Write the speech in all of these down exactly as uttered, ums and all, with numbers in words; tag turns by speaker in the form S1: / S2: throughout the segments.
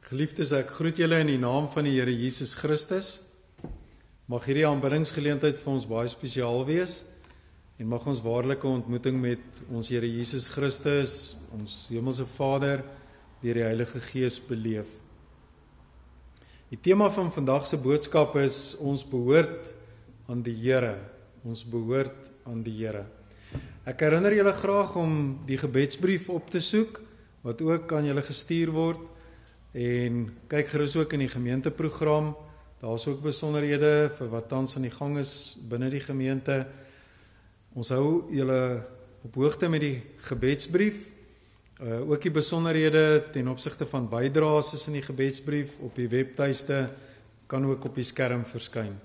S1: Geliefdes, ek groet julle in die naam van die Here Jesus Christus. Mag hierdie aanbiddingsgeleentheid vir ons baie spesiaal wees en mag ons waarlike ontmoeting met ons Here Jesus Christus, ons Hemelse Vader, deur die Heilige Gees beleef. Die tema van vandag se boodskap is ons behoort aan die Here. Ons behoort aan die Here. Ek herinner julle graag om die gebedsbrief op te soek, wat ook aan julle gestuur word. En kyk gerus ook in die gemeenteprogram, daar is ook besonderhede vir wat tans aan die gang is binne die gemeente. Ons hou julle op hoogte met die gebedsbrief, uh, ook die besonderhede ten opsigte van bydraes is in die gebedsbrief op die webtuiste, kan ook op die skerm verskyn.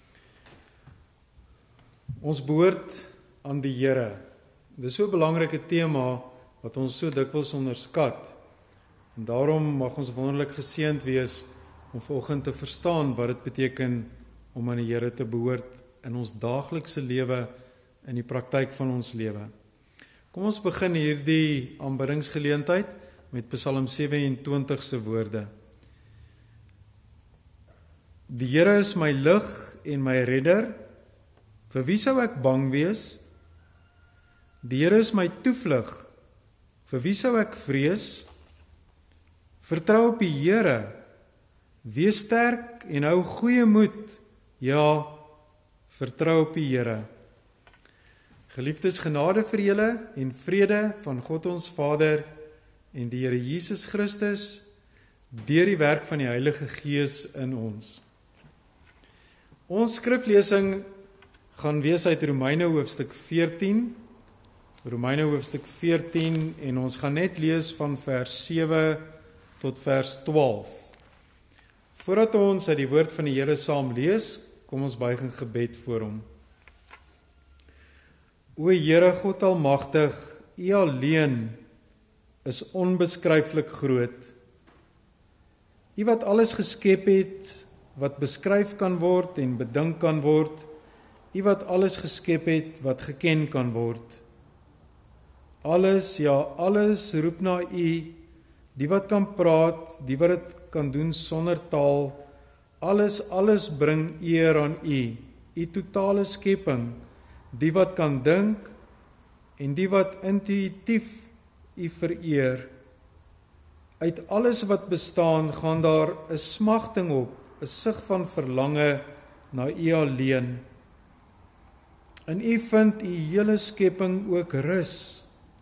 S1: Ons behoort aan die Here. Dit is so 'n belangrike tema wat ons so dikwels onderskat. En daarom mag ons wonderlik geseënd wees om vanoggend te verstaan wat dit beteken om aan die Here te behoort in ons daaglikse lewe, in die praktyk van ons lewe. Kom ons begin hierdie aanbiddingsgeleentheid met Psalm sewe-en-twintig se woorde. Die Here is my lig en my redder, vir wie sou ek bang wees? Die Here is my toevlug, vir wie sou ek vrees? Vertrou op die Here, wees sterk en hou goeie moed, ja, vertrou op die Here. Geliefdes, genade vir julle en vrede van God ons Vader en die Here Jesus Christus, deur die werk van die Heilige Gees in ons. Ons skriflesing gaan wees uit Romeine hoofstuk veertien, Romeine hoofstuk veertien, en ons gaan net lees van vers sewe tot vers twaalf. Voordat ons uit die woord van die Here saam lees, kom ons buig in gebed voor hom. O Here God almagtig, U alleen is onbeskryflik groot. U wat alles geskep het, wat beskryf kan word en bedink kan word, U wat alles geskep het, wat geken kan word. Alles, ja alles roep na U, die wat kan praat, die wat dit kan doen sonder taal, alles, alles bring eer aan U, U totale skepping, die wat kan dink, en die wat intuïtief U vereer. Uit alles wat bestaan, gaan daar 'n smagting op, 'n sug van verlange na U alleen. In U vind U hele skepping ook rus.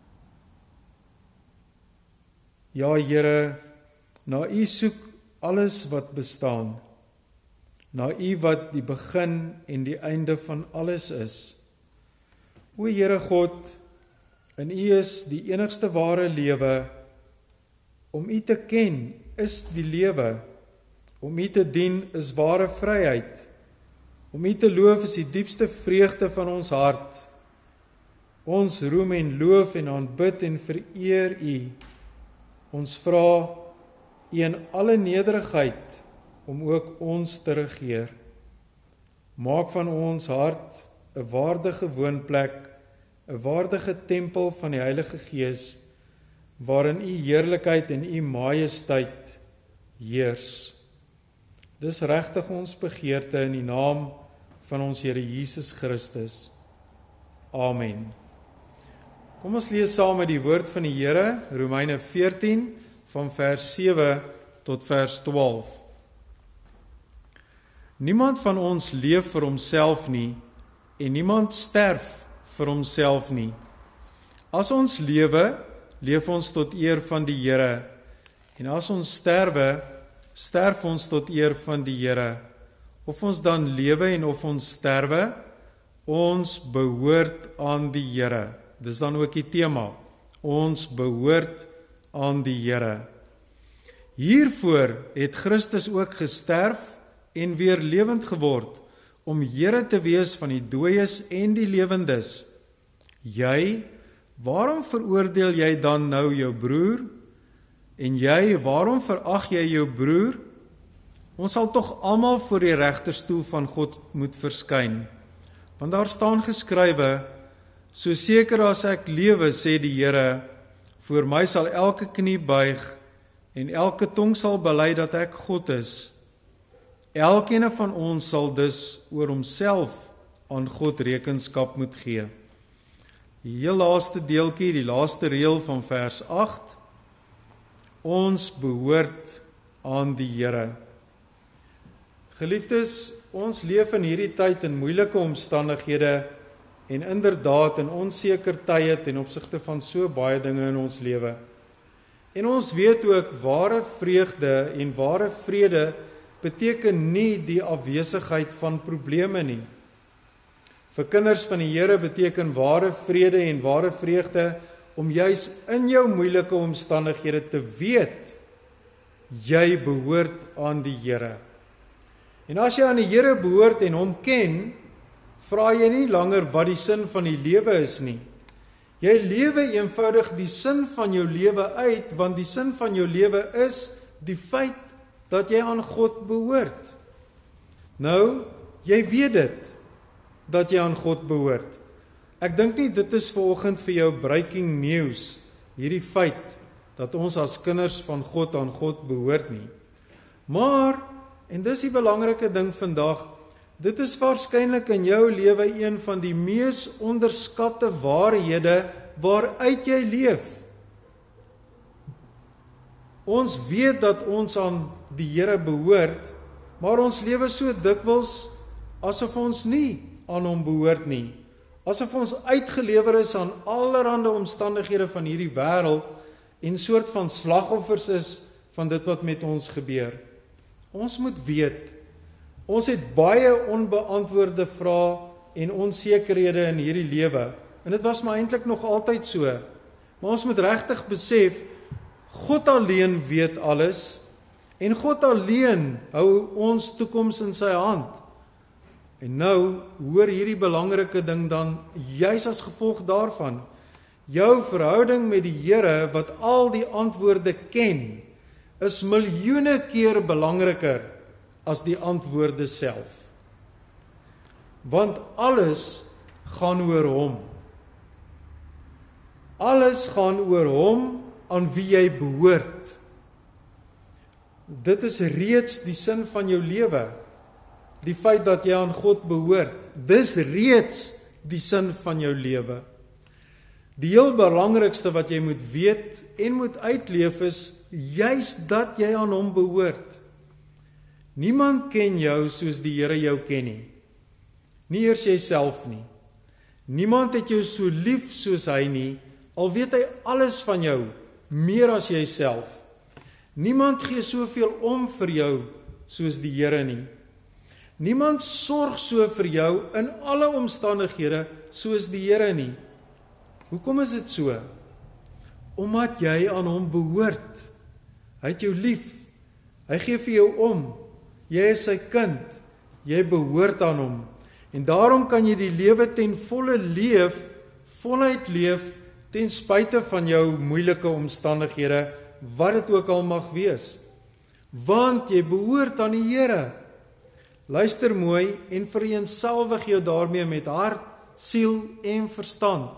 S1: Ja, Here, na U soek alles wat bestaan, na U wat die begin en die einde van alles is. O Here God, in U is die enigste ware lewe. Om U te ken is die lewe. Om U te dien is ware vryheid. Om U te loof is die diepste vreugde van ons hart. Ons roem en loof en aanbid en vereer U. Ons vra U in alle nederigheid om ook ons te regeer. Maak van ons hart 'n waardige woonplek, 'n waardige tempel van die Heilige Gees, waarin U heerlikheid en U majesteit heers. Dis regtig ons begeerte in die naam van ons Here Jesus Christus. Amen. Kom ons lees saam met die woord van die Here, Romeine veertien, van vers sewe tot vers twaalf. Niemand van ons leef vir homself nie, en niemand sterf vir homself nie. As ons lewe, leef ons tot eer van die Here, en as ons sterwe, sterf ons tot eer van die Here. Of ons dan lewe en of ons sterwe, ons behoort aan die Here. Dis dan ook die tema, ons behoort aan die Here. Hiervoor het Christus ook gesterf en weer lewend geword, om Here te wees van die dooies en die lewendes. Jy, waarom veroordeel jy dan nou jou broer? En jy, waarom verag jy jou broer? Ons sal tog almal voor die regterstoel van God moet verskyn. Want daar staan geskrywe, so seker as ek lewe, sê die Here, voor my sal elke knie buig en elke tong sal bely dat ek God is. Elkeen van ons sal dus oor homself aan God rekenskap moet gee. Die heel laaste deeltjie, die laaste reël van vers agt, ons behoort aan die Here. Geliefdes, ons leef in hierdie tyd in moeilike omstandighede en inderdaad in onseker tye ten opsigte van so baie dinge in ons lewe. En ons weet ook ware vreugde en ware vrede beteken nie die afwesigheid van probleme nie. Vir kinders van die Here beteken ware vrede en ware vreugde om juis in jou moeilike omstandighede te weet, jy behoort aan die Here. En as jy aan die Here behoort en hom ken, vra jy nie langer wat die sin van die lewe is nie. Jy lewe eenvoudig die sin van jou lewe uit, want die sin van jou lewe is die feit dat jy aan God behoort. Nou, jy weet dit, dat jy aan God behoort. Ek dink nie dit is vanoggend vir jou breaking news, hierdie feit, dat ons as kinders van God aan God behoort nie. Maar, en dis die belangrike ding vandag, dit is waarskynlik in jou lewe een van die mees onderskatte waarhede waaruit jy leef. Ons weet dat ons aan die Here behoort, maar ons lewe so dikwels asof ons nie aan hom behoort nie. Asof ons uitgelewer is aan allerhande omstandighede van hierdie wêreld en soort van slagoffers is van dit wat met ons gebeur. Ons moet weet, ons het baie onbeantwoorde vrae en onsekerhede in hierdie lewe. En dit was maar eintlik nog altyd so. Maar ons moet regtig besef, God alleen weet alles en God alleen hou ons toekoms in sy hand. En nou hoor hierdie belangrike ding dan juis as gevolg daarvan. Jou verhouding met die Here wat al die antwoorde ken, is miljoene keer belangriker as die antwoorde self. Want alles gaan oor hom. Alles gaan oor hom aan wie jy behoort. Dit is reeds die sin van jou lewe. Die feit dat jy aan God behoort, dis reeds die sin van jou lewe. Die heel belangrikste wat jy moet weet en moet uitleef is, juis dat jy aan hom behoort. Niemand ken jou soos die Here jou ken nie. Nie eers jouself nie. Niemand het jou so lief soos hy nie, al weet hy alles van jou, meer as jouself. Niemand gee soveel om vir jou soos die Here nie. Niemand sorg so vir jou in alle omstandighede soos die Here nie. Hoekom is dit so? Omdat jy aan hom behoort. Hy het jou lief. Hy gee vir jou om. Jy is sy kind. Jy behoort aan hom. En daarom kan jy die lewe ten volle leef, voluit leef, ten spyte van jou moeilike omstandighede, wat dit ook al mag wees. Want jy behoort aan die Here. Luister mooi en vereenselwig jou daarmee met hart, siel en verstand.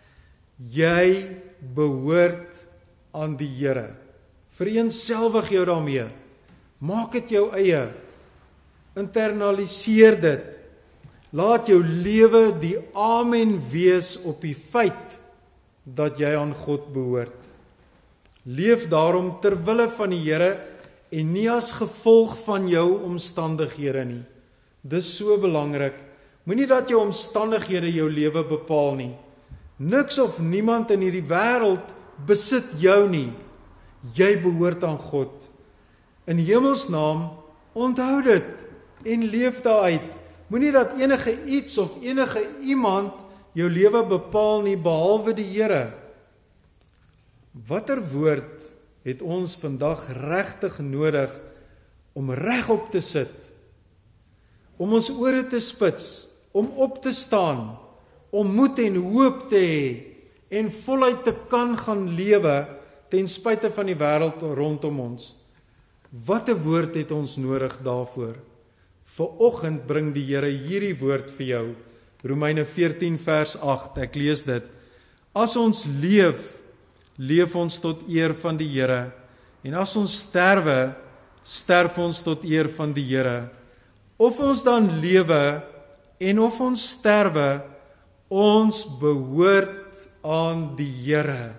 S1: Jy behoort aan die Here. Vereenselwig jou daarmee. Maak dit jou eie. Internaliseer dit. Laat jou lewe die amen wees op die feit dat jy aan God behoort. Leef daarom ter wille van die Here en nie as gevolg van jou omstandighede nie. Dis so belangrik. Moenie dat jou omstandighede jou lewe bepaal nie. Niks of niemand in hierdie wêreld besit jou nie. Jy behoort aan God. In hemelsnaam, onthou dit en leef daaruit. Moenie dat enige iets of enige iemand jou lewe bepaal nie, behalwe die Here. Watter woord het ons vandag regtig nodig om regop te sit, om ons ore te spits, om op te staan, om moed en hoop te hê en voluit te kan gaan lewe ten spyte van die wêreld rondom ons. Watter woord het ons nodig daarvoor? Vanoggend bring die Here hierdie woord vir jou. Romeine veertien vers agt, ek lees dit. As ons leef, leef ons tot eer van die Here En as ons sterwe, sterf ons tot eer van die Here. Of ons dan lewe en of ons sterwe, ons behoort aan die Here.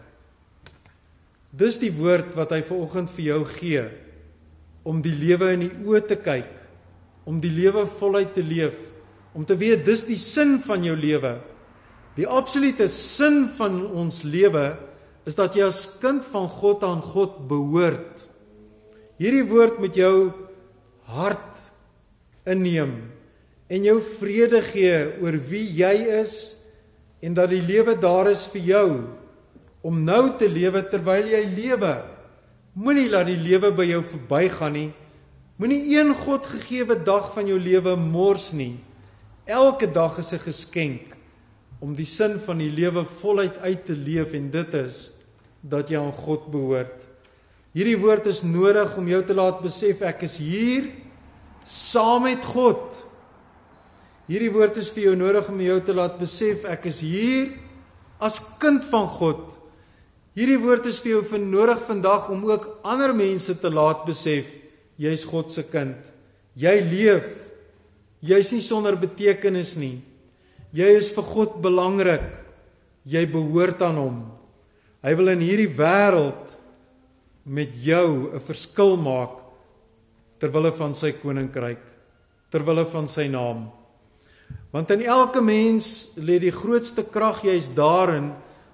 S1: Dis die woord wat hy vanoggend vir jou gee, om die lewe in die oë te kyk, om die lewe voluit te leef, om te weet, dis die sin van jou lewe. Die absolute sin van ons lewe is dat jy as kind van God aan God behoort. Hierdie woord moet jou hart inneem en jou vrede gee oor wie jy is en dat die lewe daar is vir jou om nou te lewe terwyl jy lewe. Moenie laat die lewe by jou verbygaan nie. Moenie een God gegewe dag van jou lewe mors nie. Elke dag is 'n geskenk om die sin van die lewe voluit uit te leef en dit is dat jy aan God behoort. Hierdie woord is nodig om jou te laat besef ek is hier saam met God. Hierdie woord is vir jou nodig om jou te laat besef ek is hier as kind van God. Hierdie woord is vir jou van nodig vandag om ook ander mense te laat besef jy is God se kind. Jy leef. Jy is nie sonder betekenis nie. Jy is vir God belangrik. Jy behoort aan hom. Hy wil in hierdie wêreld met jou 'n verskil maak terwille van sy koninkryk, terwille van sy naam. Want in elke mens lê die grootste krag, jy is daarin,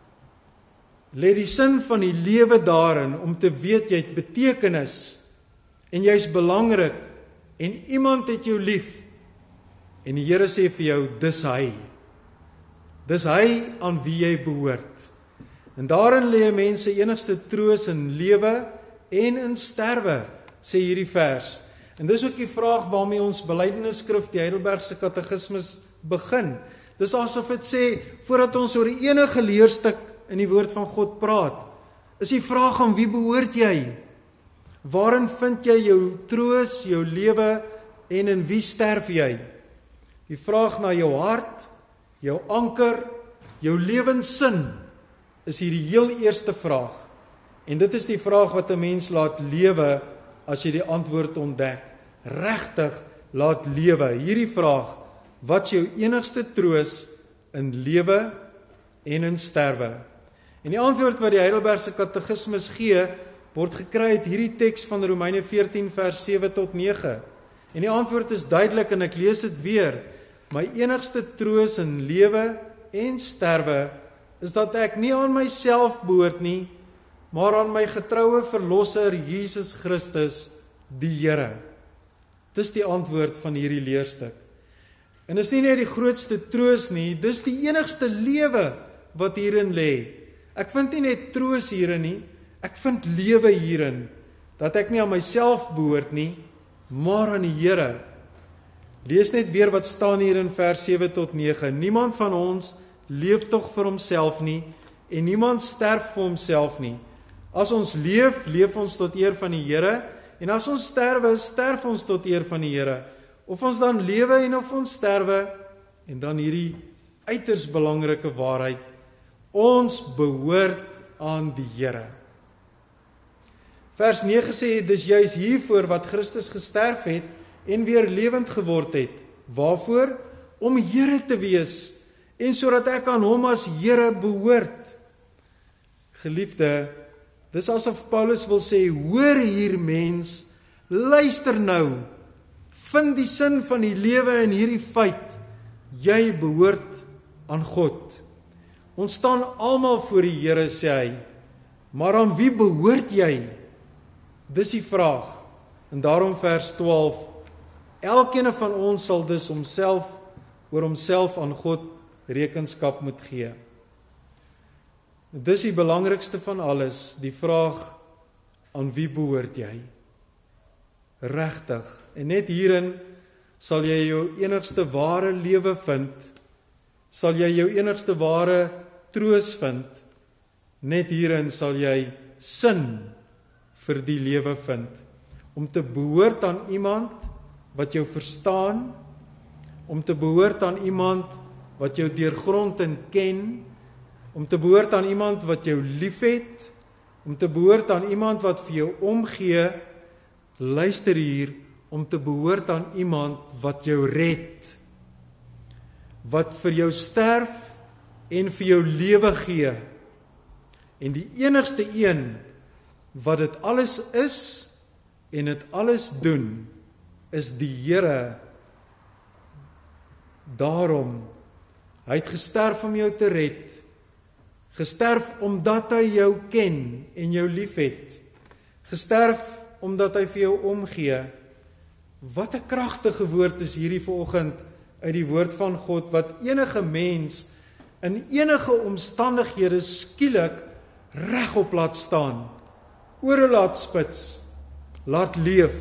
S1: lê die sin van die lewe daarin om te weet jy het betekenis en jy is belangrik en iemand het jou lief. En die Here sê vir jou, dis hy. Dis hy aan wie jy behoort. En daarin lê mense enigste troos in lewe en in sterwe, sê hierdie vers. En dis ook die vraag waarmee ons belydenisskrif, die Heidelbergse Katekismus, begin. Dis asof dit sê, voordat ons oor enige leerstuk in die woord van God praat, is die vraag aan wie behoort jy? Waarin vind jy jou troos, jou lewe en in wie sterf jy? Die vraag na jou hart, jou anker, jou lewenssin is hier die heel eerste vraag. En dit is die vraag wat 'n mens laat lewe as jy die antwoord ontdek. Regtig laat lewe. Hierdie vraag, wat is jou enigste troos in lewe en in sterwe? En die antwoord wat die Heidelbergse Katekismus gee, word gekry uit hierdie teks van Romeine veertien vers sewe tot nege. En die antwoord is duidelik en ek lees dit weer. My enigste troos in lewe en sterwe is dat ek nie aan myself behoort nie, maar aan my getroue verlosser Jesus Christus, die Here. Dis die antwoord van hierdie leerstuk. En is nie net die grootste troos nie, dis die enigste lewe wat hierin lê. Ek vind nie net troos hierin nie, ek vind lewe hierin, dat ek nie aan myself behoort nie, maar aan die Here. Lees net weer wat staan hier in vers sewe tot nege. Niemand van ons leef tog vir homself nie, en niemand sterf vir homself nie. As ons leef, leef ons tot eer van die Here, en as ons sterwe, sterf ons tot eer van die Here. Of ons dan lewe en of ons sterwe, en dan hierdie uiters belangrike waarheid, ons behoort aan die Here. Vers nege sê, dis juis hiervoor wat Christus gesterf het, en weer lewend geword het. Waarvoor? Om Here te wees, en sodat ek aan hom as Here behoort. Geliefde, dis asof Paulus wil sê, hoor hier mens, luister nou, vind die sin van die lewe in hierdie feit, jy behoort aan God. Ons staan almal voor die Here, sê hy, maar aan wie behoort jy? Dis die vraag, en daarom vers twaalf, elkeen van ons sal dus homself, oor homself aan God rekenskap moet gee. Dis die belangrikste van alles, die vraag, aan wie behoort jy? Regtig, en net hierin sal jy jou enigste ware lewe vind, sal jy jou enigste ware troos vind, net hierin sal jy sin vir die lewe vind, om te behoort aan iemand wat jou verstaan, om te behoort aan iemand wat jou deurgrond en ken, om te behoort aan iemand wat jou liefhet, om te behoort aan iemand wat vir jou omgee, luister hier, om te behoort aan iemand wat jou red, wat vir jou sterf en vir jou lewe gee. En die enigste een wat dit alles is en dit alles doen, is die Here. Daarom, hy het gesterf om jou te red, gesterf omdat hy jou ken en jou liefhet, gesterf omdat hy vir jou omgee. Wat 'n kragtige woord is hierdie vanoggend uit die woord van God, wat enige mens in enige omstandighede skielik regop laat staan, ore laat spits, laat leef.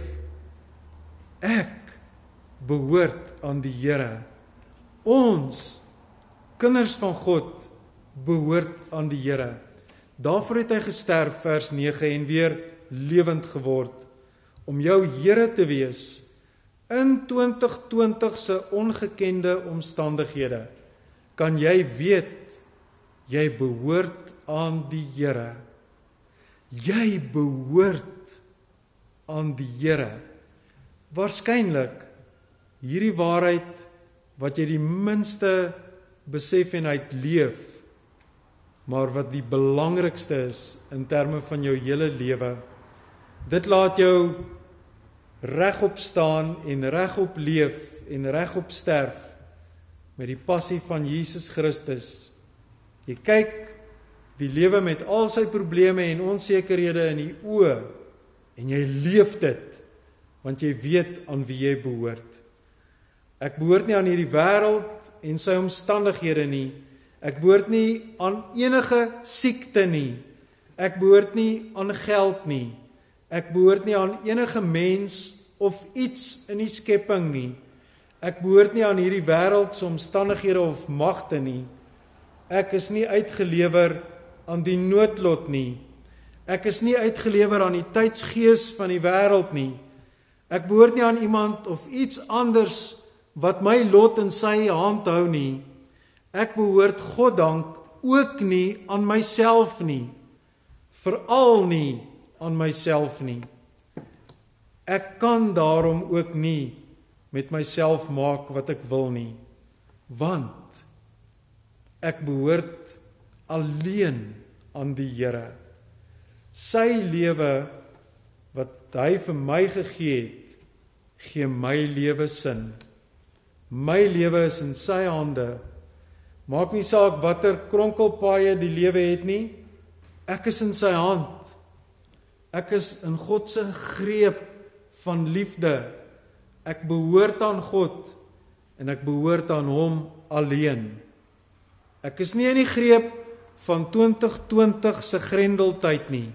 S1: Ek behoort aan die Here. Ons, kinders van God, behoort aan die Here. Daarvoor het hy gesterf, vers nege, en weer lewend geword, om jou Here te wees, in twintig twintig se ongekende omstandighede. Kan jy weet, jy behoort aan die Here. Jy behoort aan die Here. Waarskynlik hierdie waarheid wat jy die minste besef en uitleef, maar wat die belangrikste is in terme van jou hele lewe. Dit laat jou regop staan en regop leef en regop sterf met die passie van Jesus Christus. Jy kyk die lewe met al sy probleme en onsekerhede in die oë en jy leef dit, want jy weet aan wie jy behoort. Ek behoort nie aan hierdie wêreld en sy omstandighede nie. Ek behoort nie aan enige siekte nie. Ek behoort nie aan geld nie. Ek behoort nie aan enige mens of iets in die skepping nie. Ek behoort nie aan hierdie wêreld se omstandighede of magte nie. Ek is nie uitgelewer aan die noodlot nie. Ek is nie uitgelewer aan die tydsgees van die wêreld nie. Ek behoort nie aan iemand of iets anders wat my lot in sy hand hou nie. Ek behoort God dank ook nie aan myself nie. Veral nie aan myself nie. Ek kan daarom ook nie met myself maak wat ek wil nie, want ek behoort alleen aan die Here. Sy lewe wat hy vir my gegee het, gee my lewe sin. My lewe is in sy hande. Maak nie saak watter kronkelpaaie die lewe het nie, ek is in sy hand. Ek is in God se greep van liefde. Ek behoort aan God en ek behoort aan hom alleen. Ek is nie in die greep van twintig twintig se grendeltyd nie.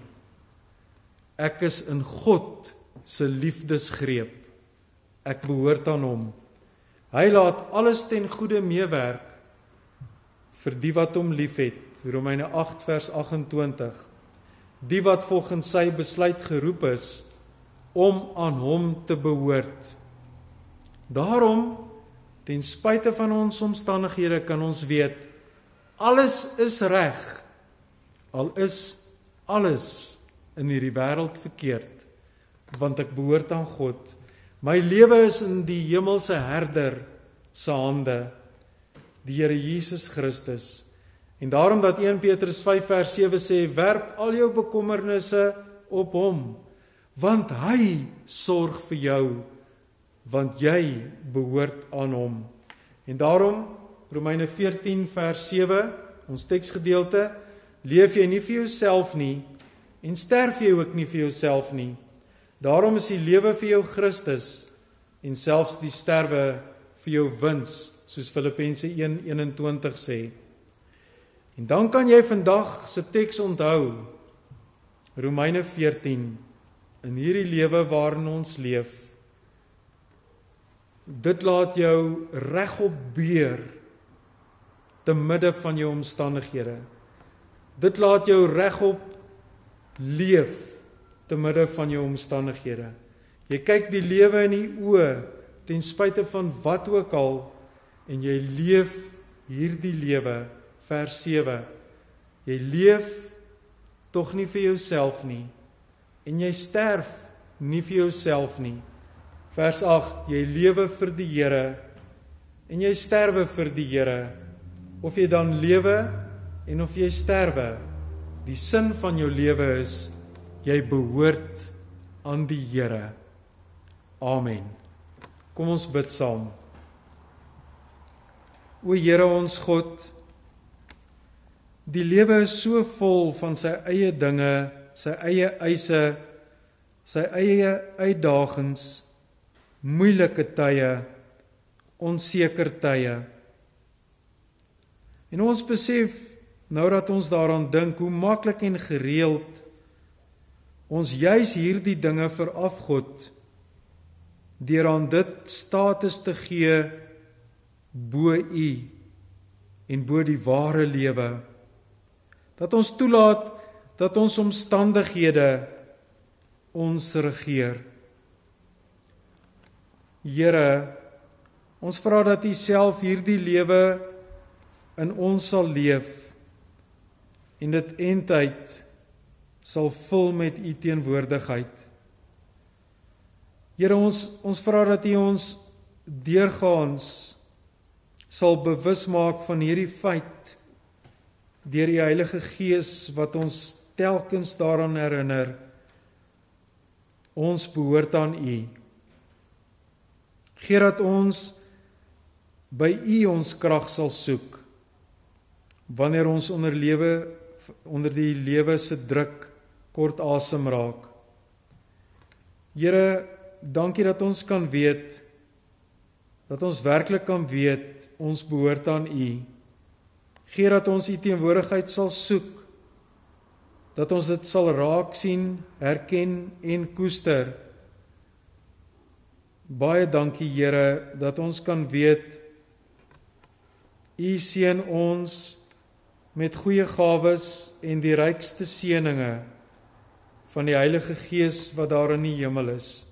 S1: Ek is in God se liefdesgreep. Ek behoort aan hom. Hy laat alles ten goeie meewerk vir die wat hom liefhet. Romeine agt vers agt-en-twintig. Die wat volgens sy besluit geroep is om aan hom te behoort. Daarom, ten spyte van ons omstandighede, kan ons weet, alles is reg, al is alles in hierdie wêreld verkeerd, want ek behoort aan God. My lewe is in die hemelse herder se hande, die Here Jesus Christus. En daarom dat eerste Petrus vyf vers sewe sê, werp al jou bekommernisse op hom, want hy sorg vir jou, want jy behoort aan hom. En daarom, Romeine veertien vers sewe, ons teksgedeelte, leef jy nie vir jouself nie, en sterf jy ook nie vir jouself nie. Daarom is die lewe vir jou Christus, en selfs die sterwe vir jou wins, soos Filippense een eenentwintig sê. En dan kan jy vandag se teks onthou, Romeine veertien, in hierdie lewe waarin ons leef, dit laat jou regop beer, te midde van jou omstandighede. Dit laat jou regop leef, te midde van jou omstandighede. Jy kyk die lewe in die oë, ten spyte van wat ook al, en jy leef hierdie lewe, vers sewe, jy leef tog nie vir jouself nie. En jy sterf nie vir jouself nie. Vers agt, jy lewe vir die Here en jy sterwe vir die Here. Of jy dan lewe en of jy sterwe, die sin van jou lewe is, jy behoort aan die Here. Amen. Kom ons bid saam. O Here ons God, die lewe is so vol van sy eie dinge, sy eie eise, sy eie uitdagings, moeilike tye, onseker tye. En ons besef, nou dat ons daaraan dink, hoe maklik en gereeld ons juis hierdie dinge verafgod, deur aan dit status te gee bo U en bo die ware lewe. Dat ons toelaat dat ons omstandighede ons regeer. Here, ons vra dat U self hierdie lewe in ons sal leef en dit eindtyd sal vul met U teenwoordigheid. Here, ons, ons vra dat U ons deurgaans sal bewus maak van hierdie feit deur die Heilige Gees wat ons telkens daaraan herinner. Ons behoort aan U. Gee dat ons by U ons krag sal soek wanneer ons onder lewe onder die lewe se druk kort asem raak. Here, dankie dat ons kan weet, dat ons werklik kan weet, ons behoort aan U. Gee dat ons U teenwoordigheid sal soek, dat ons dit sal raak sien, herken en koester. Baie dankie Here, dat ons kan weet, U seën ons met goeie gawes en die rykste seëninge van die Heilige Gees wat daar in die hemel is.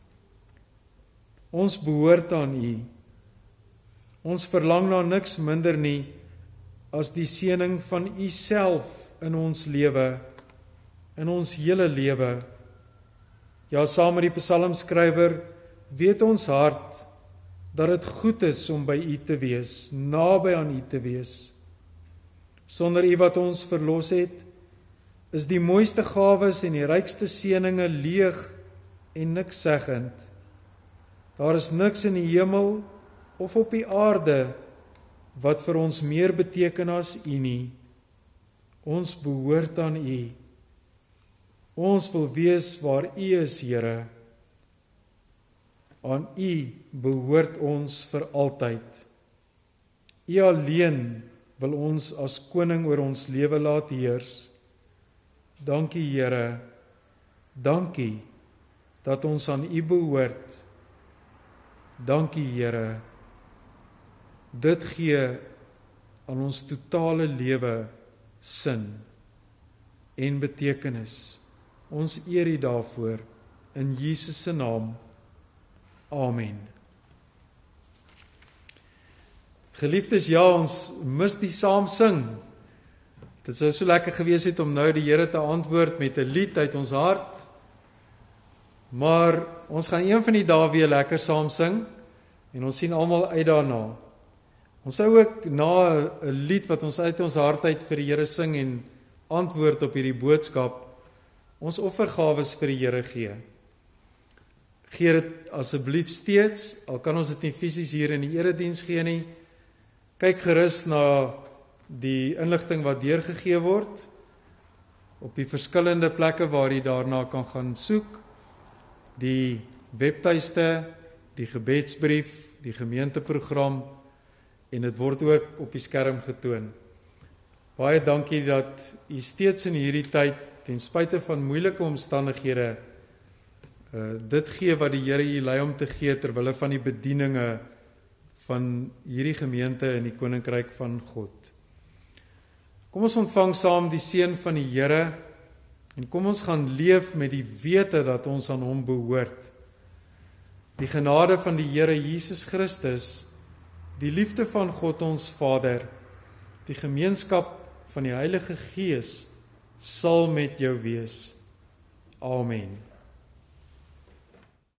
S1: Ons behoort aan U. Ons verlang na niks minder nie as die seëning van U self in ons lewe, in ons hele lewe. Ja, saam met die psalmskrywer weet ons hart dat dit goed is om by U te wees, naby aan U te wees. Sonder U wat ons verlos het, is die mooiste gawes en die rykste seëninge leeg en niks seggend. Daar is niks in die hemel of op die aarde wat vir ons meer beteken as U nie. Ons behoort aan U. Ons wil wees waar U is, Here. Aan U behoort ons vir altyd. U alleen wil ons as koning oor ons lewe laat heers. Dankie, Here. Dankie dat ons aan U behoort. Dankie, Here. Dit gee aan ons totale lewe sin en betekenis. Ons eer U daarvoor in Jesus se naam. Amen. Geliefdes, ja, ons mis die saam sing. Dit sou so lekker gewees het om nou die Here te antwoord met 'n lied uit ons hart. Maar ons gaan een van die dae weer lekker saam sing en ons sien almal uit daarna. Ons sou ook na 'n lied wat ons uit ons hart uit vir die Here sing en antwoord op hierdie boodskap, ons offergawes vir die Here gee. Gee dit asseblief steeds, al kan ons dit nie fisies hier in die erediens gee nie. Kyk gerus na die inligting wat deurgegee word op die verskillende plekke waar jy daarna kan gaan soek. Die webtuiste, die gebedsbrief, die gemeenteprogram, en dit word ook op die skerm getoon. Baie dankie dat u steeds in hierdie tyd, ten spyte van moeilike omstandighede, uh, dit gee wat die Here u lei om te gee ter wille van die bedieninge van hierdie gemeente in die koninkryk van God. Kom ons ontvang saam die seën van die Here en kom ons gaan leef met die wete dat ons aan hom behoort. Die genade van die Here Jesus Christus, die liefde van God ons Vader, die gemeenskap van die Heilige Gees sal met jou wees. Amen.